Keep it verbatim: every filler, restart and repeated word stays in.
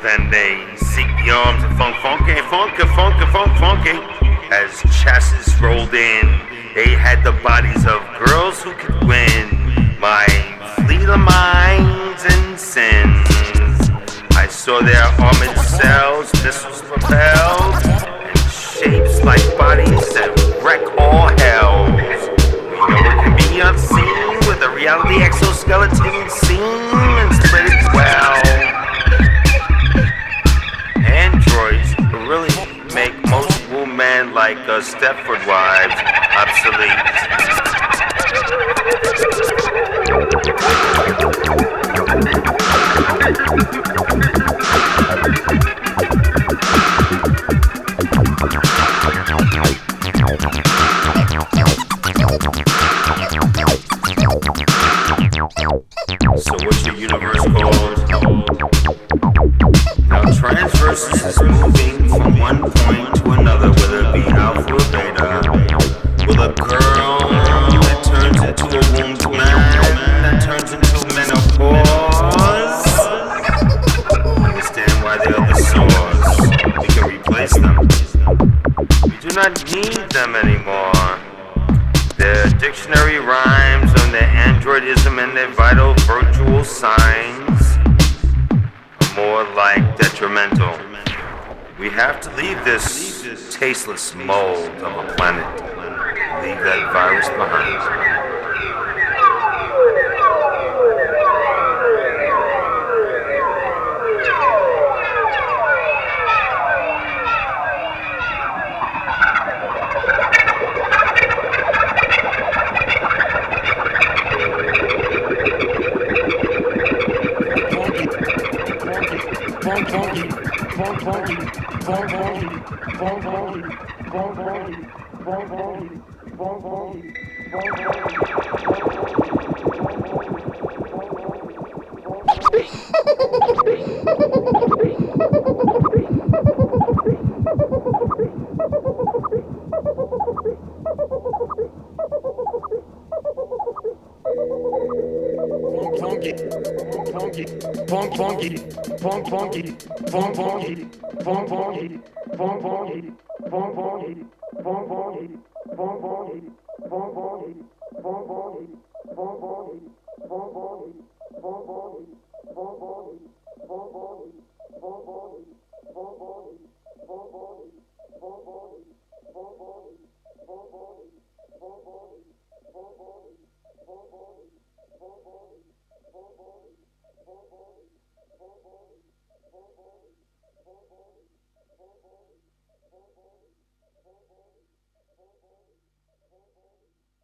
Then they seek the arms of Funk Funky, Funky, Funky, Funk Funky. As chassis rolled in, they had the bodies of girls who could win. My fleet of minds and sins. I saw their armored cells, missiles propelled, and shapes like bodies that wreck all hells. We know it can be unseen with a reality exoskeleton seam and split it well. Androids really make most women like uh, Stepford wives obsolete. So what's your universe called? Now transversus is moving from one point to another, whether it be alpha or beta. Will a girl that turns into a wombed man that turns into menopause? Understand why they are the source. We can replace them. We do not need them anymore. Their dictionary rhymes on their androidism and their vital virtual signs are more like detrimental. We have to leave this tasteless mold of a planet. Leave that virus behind. Funky, funk funky, funk funky, funk funky, funk funky, funk funky, funk funky, funk funky, funk funky.